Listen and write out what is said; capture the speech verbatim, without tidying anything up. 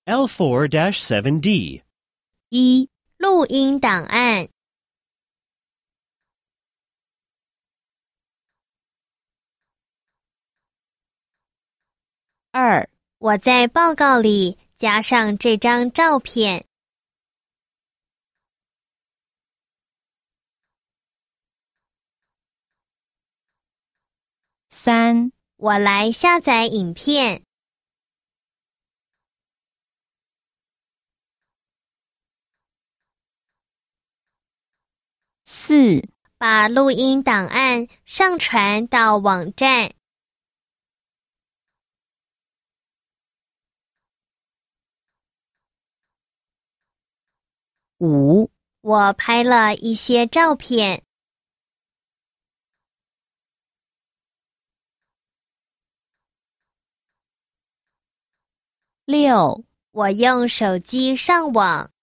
L four dash seven D. 一、录音档案。二、我在报告里加上这张照片。三、我来下载影片。四、把录音档案上传到网站。五、我拍了一些照片。六、我用手机上网。